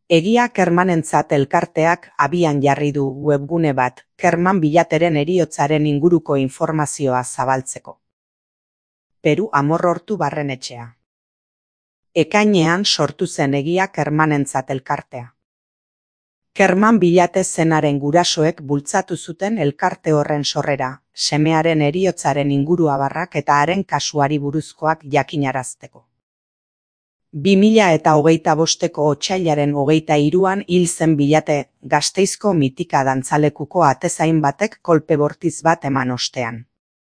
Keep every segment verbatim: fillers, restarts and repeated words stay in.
Egia Kermanentzat elkarteak abian jarri du webgune bat Kerman Billateren heriotzaren inguruko informazioa zabaltzeko. Peru Amorortu barrenetxea. Ekainean sortu zen Egia Kermanentzat elkartea. Kerman Billate zenaren gurasoek bultzatu zuten elkarte horren sorrera, semearen heriotzaren inguruabarrak eta haren kasuari buruzkoak jakinarazteko. bi mila eta hogeita bosteko otsailaren hogeita hiruan hil zen Billate, Gasteizko mitika dantzalekuko atezain batek kolpe bortiz bat eman ostean.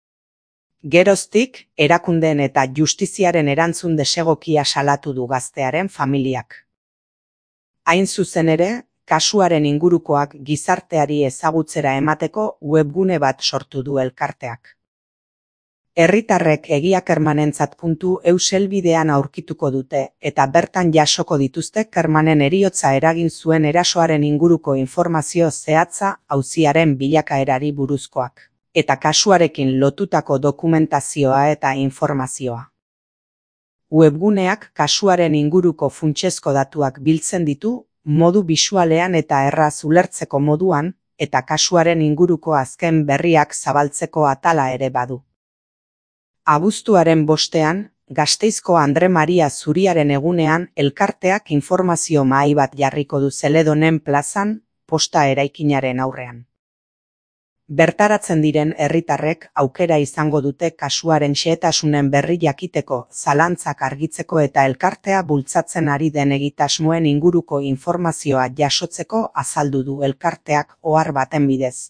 Geroztik, erakundeen eta justiziaren erantzun desegokia salatu du gaztearen familiak. Hain zuzen ere, kasuaren ingurukoak gizarteari ezagutzera emateko webgune bat sortu du elkarteak. Herritarrek egiakermanentzat puntu eus helbidean aurkituko dute eta bertan jasoko dituzte Kermanen heriotza eragin zuen erasoaren inguruko informazio zehatza auziaren bilakaerari buruzkoak, eta kasuarekin lotutako dokumentazioa eta informazioa. Webguneak kasuaren inguruko funtsezko datuak biltzen ditu, modu bisualean eta erraz ulertzeko moduan, eta kasuaren inguruko azken berriak zabaltzeko atala ere badu. Abuztuaren bostean, Gasteizko Andre Maria Zuriaren egunean elkarteak informazio mahai bat jarriko du Zeledonen plazan, posta eraikinaren aurrean. Bertaratzen diren herritarrek aukera izango dute kasuaren xehetasunen berri jakiteko, zalantzak argitzeko eta elkartea bultzatzen ari den egitasmoen inguruko informazioa jasotzeko azaldu du elkarteak ohar baten bidez.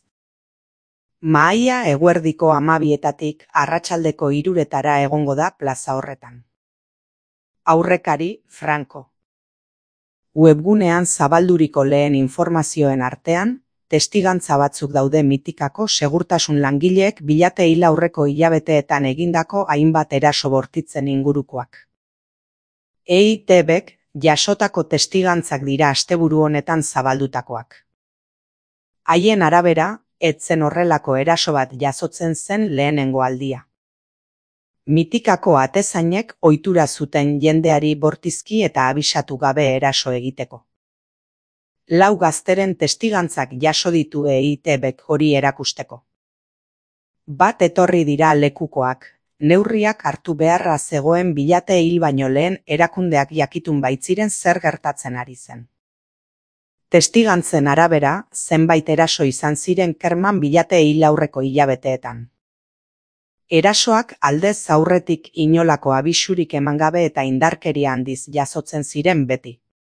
Mahaia eguerdiko hamabietatik arratsaldeko hiruretara egongo da plaza horretan. Aurrekari Franco. Webgunean zabalduriko lehen informazioen artean, testigantza batzuk daude mitikako segurtasun langileek Billate hil aurreko hilabeteetan egindako hainbat eraso bortitzen ingurukoak. E I T Bek jasotako testigantzak dira asteburu honetan zabaldutakoak. Haien arabera, etzen horrelako eraso bat jasotzen zen lehenengo aldia. Mitikako atezainek ohitura zuten jendeari bortizki eta abisatu gabe eraso egiteko. Lau gazteren testigantzak jaso ditu E I T Bek hori erakusteko. Bat etorri dira lekukoak, neurriak hartu beharra zegoen Billate hil baino lehen erakundeak jakitun baitziren zer gertatzen ari zen. Testigantzen arabera, zenbait eraso izan ziren Kerman Billate hil aurreko hilabeteetan. Erasoak aldez aurretik inolako abisurik eman gabe eta indarkeria handiz jasotzen ziren beti.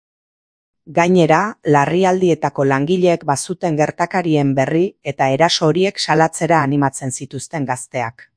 Gainera, larrialdietako langileek bazuten gertakarien berri eta eraso horiek salatzera animatzen zituzten gazteak.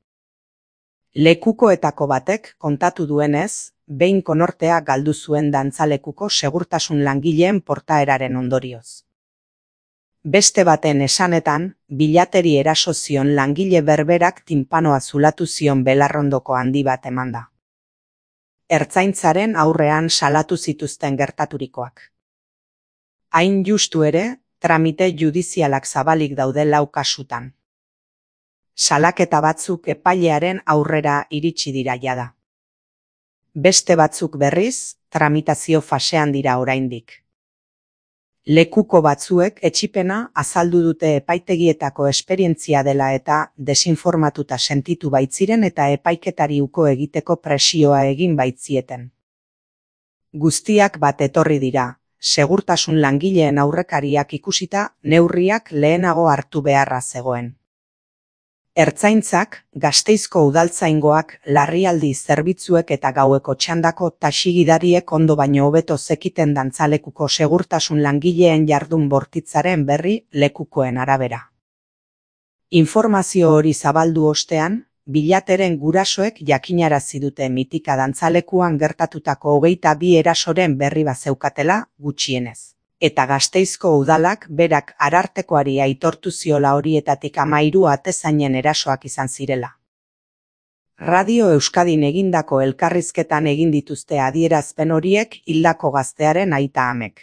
Lekukoetako batek kontatu duenez, behin konortea galdu zuen dantzalekuko segurtasun langileen portaeraren ondorioz. Beste baten esanetan, Billateri eraso zion langile berberak tinpanoa zulatu zion belarrondoko handi bat emanda. Ertzaintzaren aurrean salatu zituzten gertaturikoak. Hain justu ere, tramite judizialak zabalik daude lau kasutan. Salaketa batzuk epailearen aurrera iritsi dira jada. Beste batzuk berriz, tramitazio fasean dira oraindik. Lekuko batzuek etxipena azaldu dute epaitegietako esperientzia dela eta desinformatuta sentitu baitziren eta epaiketari uko egiteko presioa egin baitzieten. Guztiak bat etorri dira, segurtasun langileen aurrekariak ikusita neurriak lehenago hartu beharra zegoen. Ertzaintzak, Gasteizko udaltzaingoak, larrialdi zerbitzuek eta gaueko txandako taxigidariek ondo baino hobeto zekiten dantzalekuko segurtasun langileen jardun bortitzaren berri lekukoen arabera. Informazio hori zabaldu ostean, Billateren gurasoek jakinarazi dute mitika dantzalekuan gertatutako hogeita bi erasoren berri bazeukatela gutxienez. Eta Gasteizko udalak berak arartekoari aitortu ziola horietatik hamairu atezainen erasoak izan zirela. Radio Euskadin egindako elkarrizketan egin dituzte adierazpen horiek hildako gaztearen aita amek.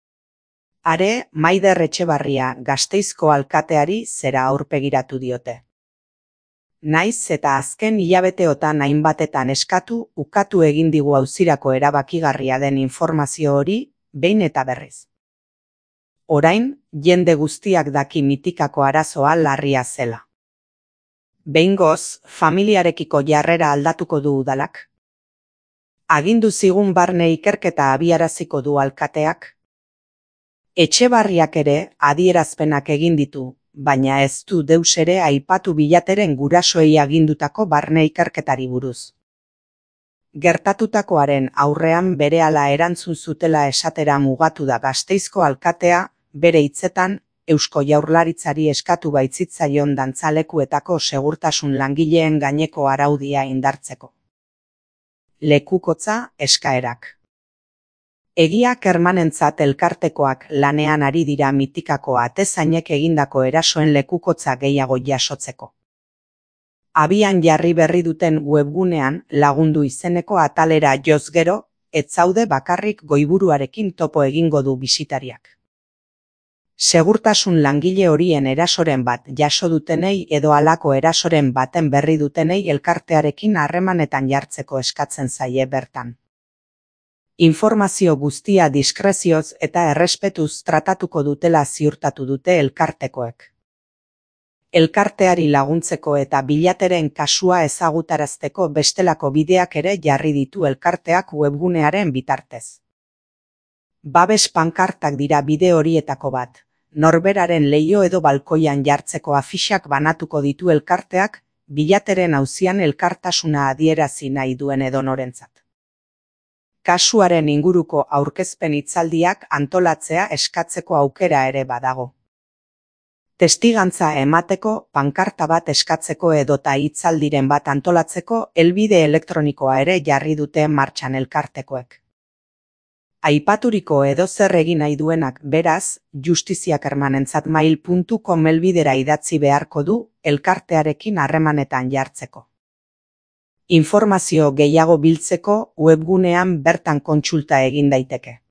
Are, Maider Etxebarria Gasteizko alkateari zera aurpegiratu diote. Naiz eta azken hilabeteotan hainbatetan eskatu, ukatu egin digu auzirako erabakigarria den informazio hori, behin eta berriz. Orain, jende guztiak daki mitikako arazoa larria zela. Behingoz, familiarekiko jarrera aldatuko du udalak. Agindu zigun barne ikerketa abiaraziko du alkateak. Etxebarriak ere adierazpenak egin ditu, baina ez du deus ere aipatu bilateren gurasoei agindutako barne ikerketari buruz. Gertatutakoaren aurrean berehala erantzun zutela esatera mugatu da Gasteizko alkatea, bere hitzetan, Eusko Jaurlaritzari eskatu baitzitzaion dantzalekuetako segurtasun langileen gaineko araudia indartzeko. Lekukotza eskaerak. Egia Kermanentzat elkartekoak lanean ari dira mitikako atezainek egindako erasoen lekukotza gehiago jasotzeko. Abian jarri berri duten webgunean lagundu izeneko atalera joz gero, ez zaude bakarrik goiburuarekin topo egingo du bisitariak. Segurtasun langile horien erasoren bat jaso dutenei edo halako erasoren baten berri dutenei elkartearekin harremanetan jartzeko eskatzen zaie bertan. Informazio guztia diskrezioz eta errespetuz tratatuko dutela ziurtatu dute elkartekoek. Elkarteari laguntzeko eta bilateren kasua ezagutarazteko bestelako bideak ere jarri ditu elkarteak webgunearen bitartez. Babes pankartak dira bide horietako bat, norberaren leiho edo balkoian jartzeko afixak banatuko ditu elkarteak, bilateren auzian elkartasuna adierazi nahi duen edonorentzat. Kasuaren inguruko aurkezpen hitzaldiak antolatzea eskatzeko aukera ere badago. Testigantza emateko, pankarta bat eskatzeko edota hitzaldiren bat antolatzeko helbide elektronikoa ere jarri dute martxan elkartekoek. Aipaturiko edozer egin nahi duenak beraz, justiziakermanentzat mail puntu com helbidera idatzi beharko du elkartearekin harremanetan jartzeko. Informazio gehiago biltzeko webgunean bertan kontsulta egin daiteke.